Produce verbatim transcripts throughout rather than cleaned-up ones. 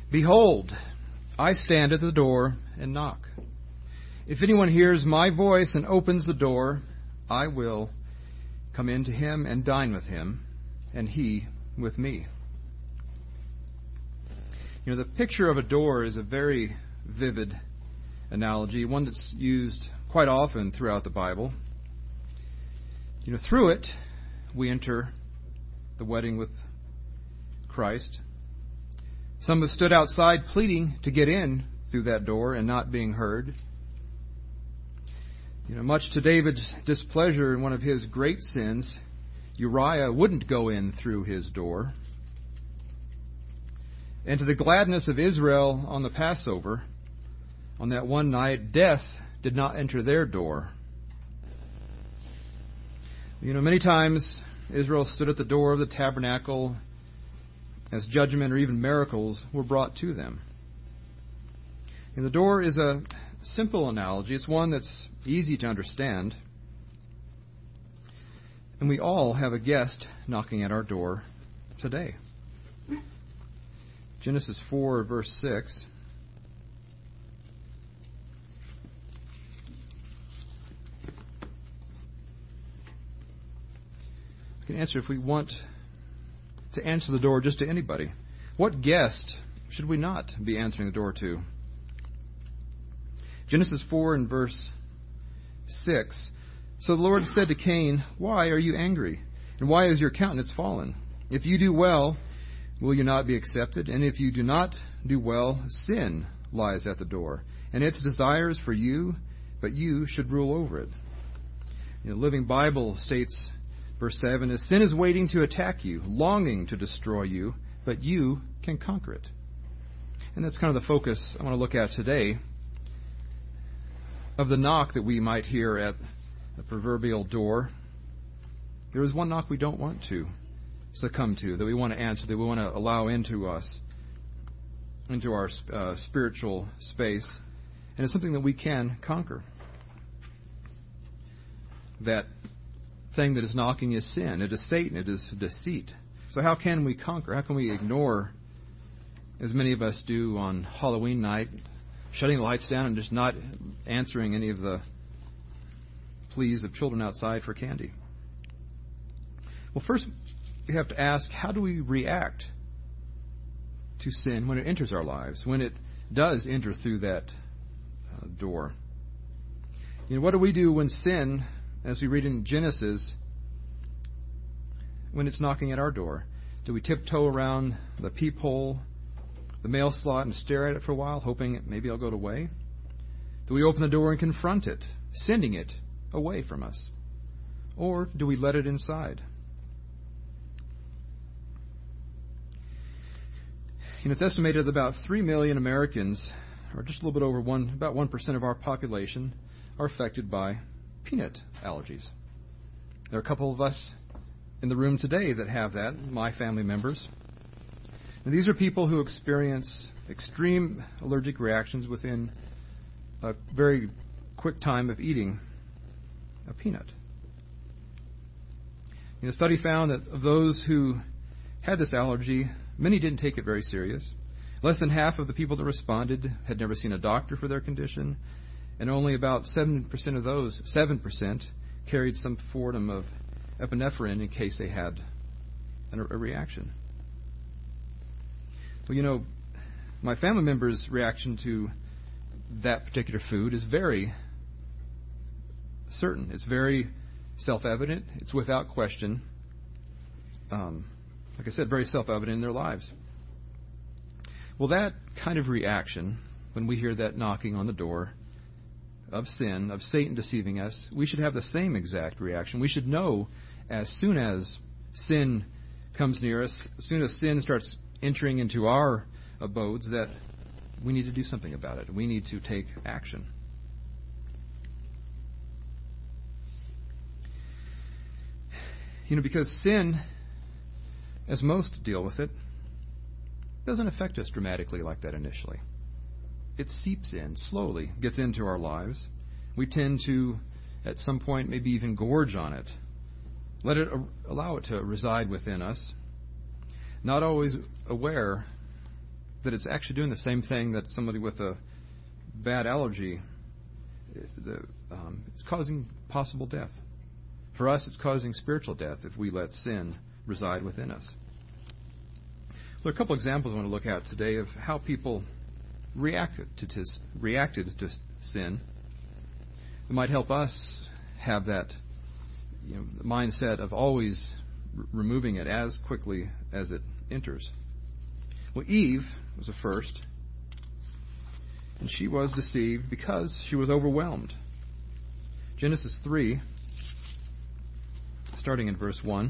Behold, I stand at the door and knock. If anyone hears my voice and opens the door, I will come in to him and dine with him, and he with me. You know, the picture of a door is a very vivid analogy, one that's used quite often throughout the Bible. You know, through it, we enter the wedding with Christ. Some have stood outside pleading to get in through that door and not being heard. You know, much to David's displeasure in one of his great sins, Uriah wouldn't go in through his door. And to the gladness of Israel on the Passover, on that one night, death did not enter their door. You know, many times Israel stood at the door of the tabernacle as judgment or even miracles were brought to them. And the door is a simple analogy. It's one that's easy to understand. And we all have a guest knocking at our door today. Genesis four, verse six. We can answer if we want to answer the door just to anybody. What guest should we not be answering the door to? Genesis four and verse six. So the Lord said to Cain, "Why are you angry? And why is your countenance fallen? If you do well, will you not be accepted? And if you do not do well, sin lies at the door, and its desires for you, but you should rule over it." You know, Living Bible states, verse seven, is sin is waiting to attack you, longing to destroy you, but you can conquer it. And that's kind of the focus I want to look at today of the knock that we might hear at the proverbial door. There is one knock we don't want to succumb to, that we want to answer, that we want to allow into us, into our uh, spiritual space. And it's something that we can conquer. That thing that is knocking is sin. It is Satan. It is deceit. So how can we conquer? How can we ignore, as many of us do on Halloween night, shutting the lights down and just not answering any of the pleas of children outside for candy? Well, first we have to ask, how do we react to sin when it enters our lives, when it does enter through that uh, door? You know, what do we do when sin, as we read in Genesis, when it's knocking at our door? Do we tiptoe around the peephole, the mail slot, and stare at it for a while, hoping maybe it'll go away? Do we open the door and confront it, sending it away from us? Or do we let it inside? You know, it's estimated that about three million Americans, or just a little bit over one, about one percent of our population, are affected by peanut allergies. There are a couple of us in the room today that have that, my family members. And these are people who experience extreme allergic reactions within a very quick time of eating a peanut. You know, a study found that of those who had this allergy, many didn't take it very serious. Less than half of the people that responded had never seen a doctor for their condition, and only about seven percent of those, seven percent, carried some form of epinephrine in case they had a reaction. Well, you know, my family members' reaction to that particular food is very certain. It's very self-evident. It's without question. Um, like I said, very self-evident in their lives. Well, that kind of reaction, when we hear that knocking on the door of sin, of Satan deceiving us, we should have the same exact reaction. We should know as soon as sin comes near us, as soon as sin starts entering into our abodes, that we need to do something about it. We need to take action. You know, because sin, as most deal with it, doesn't affect us dramatically like that initially. It seeps in slowly, gets into our lives. We tend to, at some point, maybe even gorge on it. Let it allow it to reside within us. Not always aware that it's actually doing the same thing that somebody with a bad allergy, the, um, it's causing possible death. For us, it's causing spiritual death if we let sin reside within us. There are a couple examples I want to look at today of how people reacted to, to reacted to sin. It might help us have that, you know, mindset of always r- removing it as quickly as it enters. Well, Eve was the first, and she was deceived because she was overwhelmed. Genesis three, starting in verse one.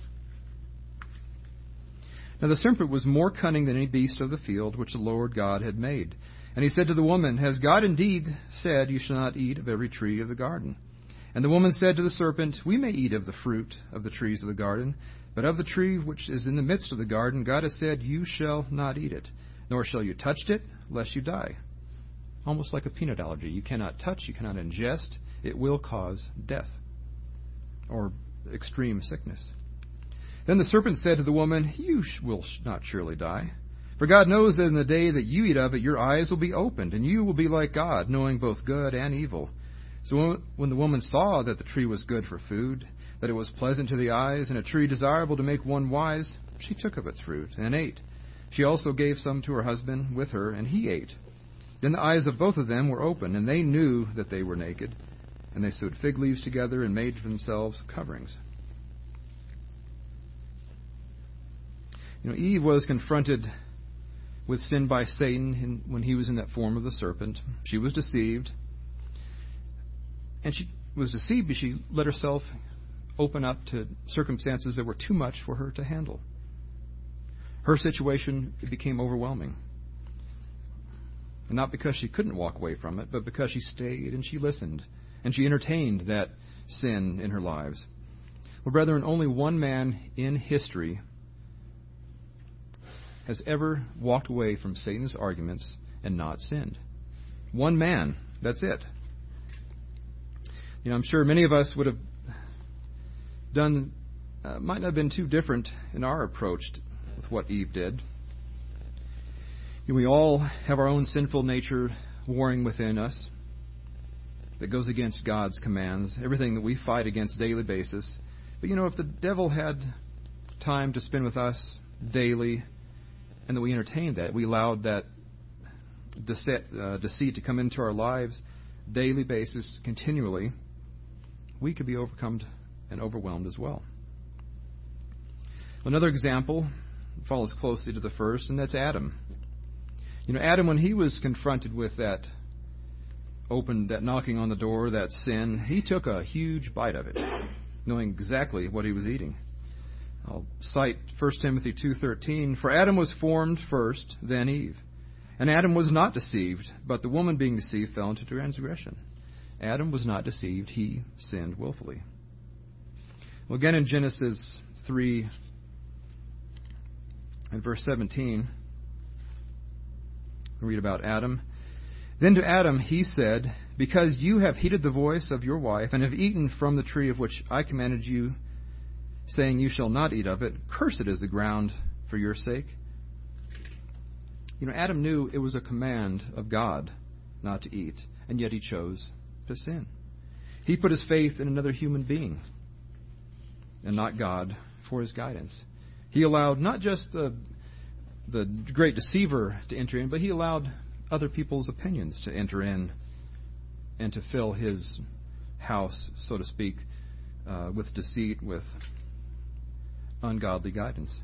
Now the serpent was more cunning than any beast of the field which the Lord God had made. And he said to the woman, Has God indeed said, You shall not eat of every tree of the garden? And the woman said to the serpent, We may eat of the fruit of the trees of the garden, but of the tree which is in the midst of the garden, God has said, You shall not eat it, nor shall you touch it, lest you die. Almost like a peanut allergy. You cannot touch, you cannot ingest. It will cause death or extreme sickness. Then the serpent said to the woman, You will not surely die. For God knows that in the day that you eat of it, your eyes will be opened, and you will be like God, knowing both good and evil. So when the woman saw that the tree was good for food, that it was pleasant to the eyes, and a tree desirable to make one wise, she took of its fruit and ate. She also gave some to her husband with her, and he ate. Then the eyes of both of them were opened, and they knew that they were naked. And they sewed fig leaves together and made for themselves coverings. You know, Eve was confronted with sin by Satan in, when he was in that form of the serpent. She was deceived. And she was deceived because she let herself open up to circumstances that were too much for her to handle. Her situation became overwhelming. And not because she couldn't walk away from it, but because she stayed and she listened. And she entertained that sin in her lives. Well, brethren, only one man in history has ever walked away from Satan's arguments and not sinned. One man. That's it. You know, I'm sure many of us would have done, uh, might not have been too different in our approach to, with what Eve did. You know, we all have our own sinful nature warring within us that goes against God's commands, everything that we fight against daily basis. But you know, if the devil had time to spend with us daily, and that we entertained that, we allowed that deceit, uh, deceit to come into our lives daily basis, continually, we could be overcome and overwhelmed as well. Another example follows closely to the first, and that's Adam. You know, Adam, when he was confronted with that open, that knocking on the door, that sin, he took a huge bite of it, knowing exactly what he was eating. I'll cite First Timothy two thirteen. For Adam was formed first, then Eve. And Adam was not deceived, but the woman being deceived fell into transgression. Adam was not deceived, he sinned willfully. Well, again in Genesis three and verse seventeen, we read about Adam. Then to Adam he said, Because you have heeded the voice of your wife, and have eaten from the tree of which I commanded you, saying, You shall not eat of it, cursed is the ground for your sake. You know, Adam knew it was a command of God not to eat, and yet he chose to sin. He put his faith in another human being, and not God, for his guidance. He allowed not just the the great deceiver to enter in, but he allowed other people's opinions to enter in and to fill his house, so to speak, uh, with deceit, with ungodly guidance.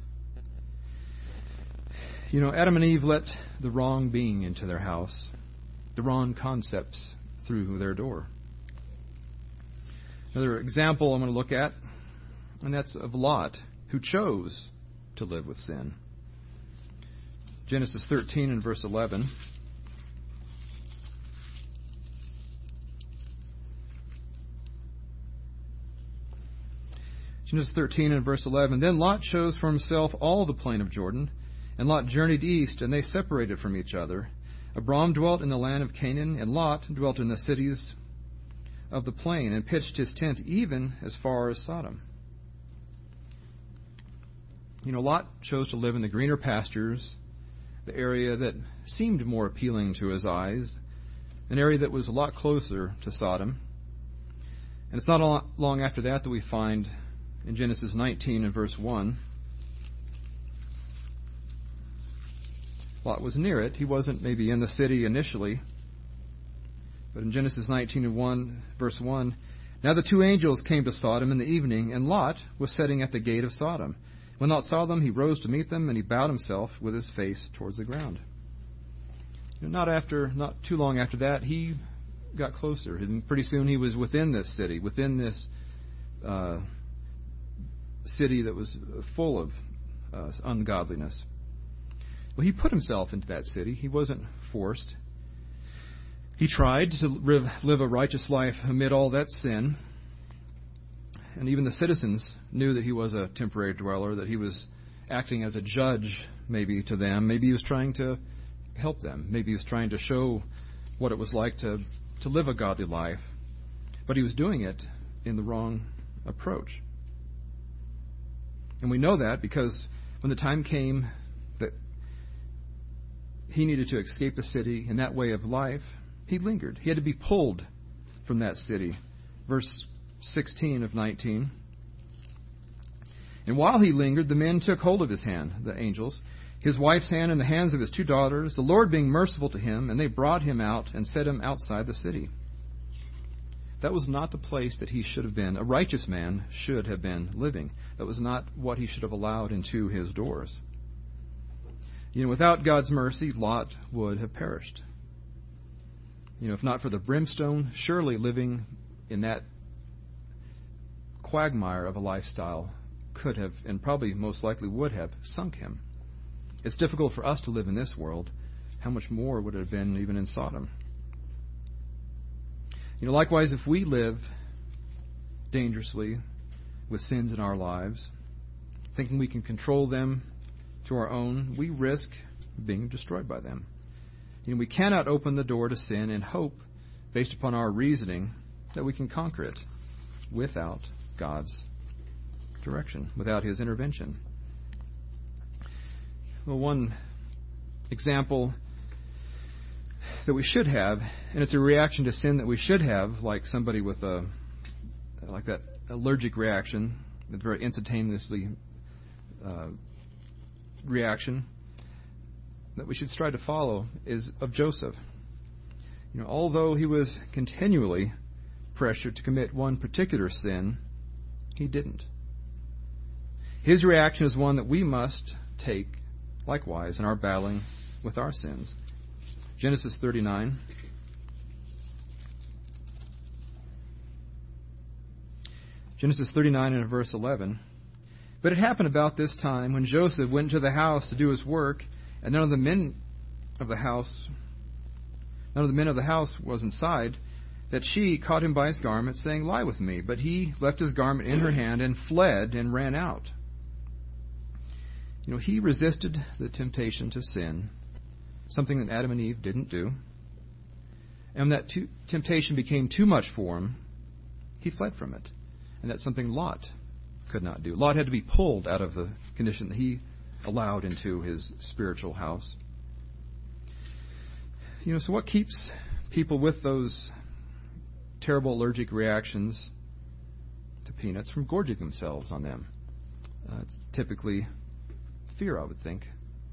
You know, Adam and Eve let the wrong being into their house, the wrong concepts through their door. Another example I'm going to look at, and that's of Lot, who chose to live with sin. Genesis thirteen and verse eleven. Genesis thirteen and verse eleven. Then Lot chose for himself all the plain of Jordan, and Lot journeyed east, and they separated from each other. Abram dwelt in the land of Canaan, and Lot dwelt in the cities of the plain, and pitched his tent even as far as Sodom. You know, Lot chose to live in the greener pastures the area that seemed more appealing to his eyes, an area that was a lot closer to Sodom. And it's not long after that that we find in Genesis nineteen and verse one, Lot was near it. He wasn't maybe in the city initially. But in Genesis nineteen and one, verse one, now the two angels came to Sodom in the evening, and Lot was sitting at the gate of Sodom. When Lot saw them, he rose to meet them, and he bowed himself with his face towards the ground. You know, not after, not too long after that, he got closer. And pretty soon he was within this city, within this uh, city that was full of uh, ungodliness. Well, he put himself into that city. He wasn't forced. He tried to live, live a righteous life amid all that sin. And even the citizens knew that he was a temporary dweller, that he was acting as a judge maybe to them. Maybe he was trying to help them. Maybe he was trying to show what it was like to, to live a godly life. But he was doing it in the wrong approach. And we know that because when the time came that he needed to escape the city in that way of life, he lingered. He had to be pulled from that city. Verse sixteen of nineteen. And while he lingered, the men took hold of his hand, the angels, his wife's hand and the hands of his two daughters, the Lord being merciful to him, and they brought him out and set him outside the city. That was not the place that he should have been. A righteous man should have been living. That was not what he should have allowed into his doors. You know, without God's mercy, Lot would have perished. You know, if not for the brimstone, surely living in that quagmire of a lifestyle could have, and probably most likely would have, sunk him. It's difficult for us to live in this world. How much more would it have been even in Sodom? You know, likewise, if we live dangerously with sins in our lives, thinking we can control them to our own, we risk being destroyed by them. You know, we cannot open the door to sin and hope, based upon our reasoning, that we can conquer it without God's direction, without His intervention. Well, one example that we should have, and it's a reaction to sin that we should have, like somebody with a like that allergic reaction, that very instantaneously uh, reaction that we should strive to follow, is of Joseph. You know, although he was continually pressured to commit one particular sin, he didn't. His reaction is one that we must take likewise in our battling with our sins. Genesis thirty-nine. Genesis thirty-nine and verse eleven. But it happened about this time when Joseph went to the house to do his work, and none of the men of the house, none of the men of the house was inside, that she caught him by his garment, saying, "Lie with me." But he left his garment in her hand and fled and ran out. You know, he resisted the temptation to sin, something that Adam and Eve didn't do. And when that t- temptation became too much for him, he fled from it. And that's something Lot could not do. Lot had to be pulled out of the condition that he allowed into his spiritual house. You know, so what keeps people with those terrible allergic reactions to peanuts from gorging themselves on them? Uh, it's typically fear, I would think.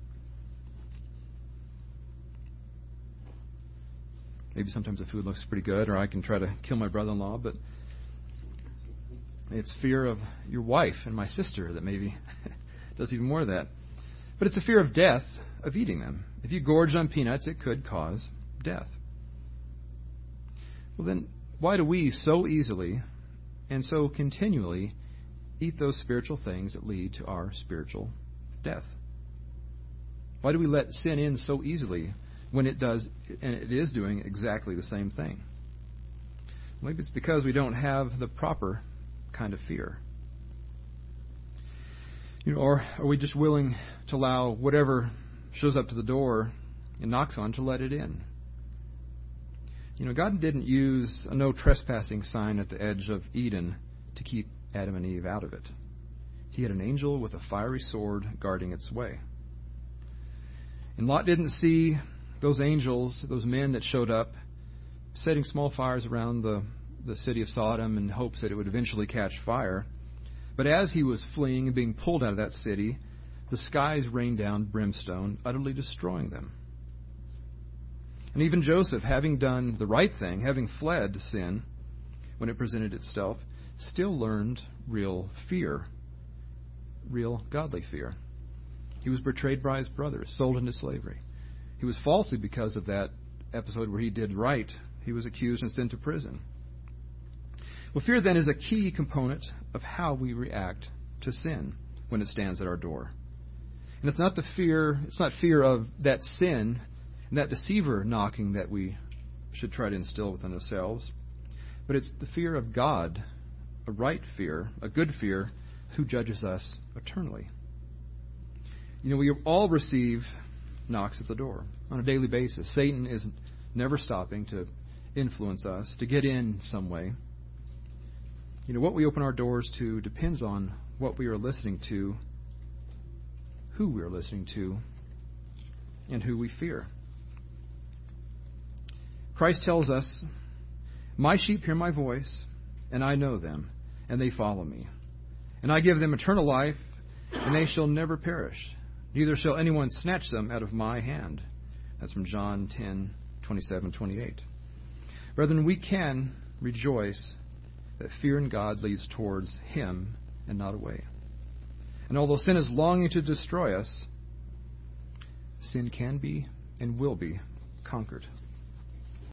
Maybe sometimes the food looks pretty good, or I can try to kill my brother-in-law, but it's fear of your wife and my sister that maybe does even more of that. But it's a fear of death of eating them. If you gorge on peanuts, it could cause death. Well, then, why do we so easily and so continually eat those spiritual things that lead to our spiritual death? Why do we let sin in so easily when it does, and it is doing exactly the same thing? Maybe it's because we don't have the proper kind of fear. You know, or are we just willing to allow whatever shows up to the door and knocks on to let it in? You know, God didn't use a no trespassing sign at the edge of Eden to keep Adam and Eve out of it. He had an angel with a fiery sword guarding its way. And Lot didn't see those angels, those men that showed up, setting small fires around the, the city of Sodom in hopes that it would eventually catch fire. But as he was fleeing and being pulled out of that city, the skies rained down brimstone, utterly destroying them. And even Joseph, having done the right thing, having fled sin when it presented itself, still learned real fear, real godly fear. He was betrayed by his brothers, sold into slavery. He was falsely, because of that episode where he did right, he was accused and sent to prison. Well, fear then is a key component of how we react to sin when it stands at our door. And it's not the fear, it's not fear of that sin and that deceiver knocking that we should try to instill within ourselves, but it's the fear of God, a right fear, a good fear, who judges us eternally. You know, we all receive knocks at the door on a daily basis. Satan is never stopping to influence us, to get in some way. You know, what we open our doors to depends on what we are listening to, who we are listening to, and who we fear. Christ tells us, "My sheep hear my voice, and I know them, and they follow me. And I give them eternal life, and they shall never perish. Neither shall anyone snatch them out of my hand." That's from John ten, twenty-seven, twenty-eight. Brethren, we can rejoice that fear in God leads towards Him and not away. And although sin is longing to destroy us, sin can be and will be conquered.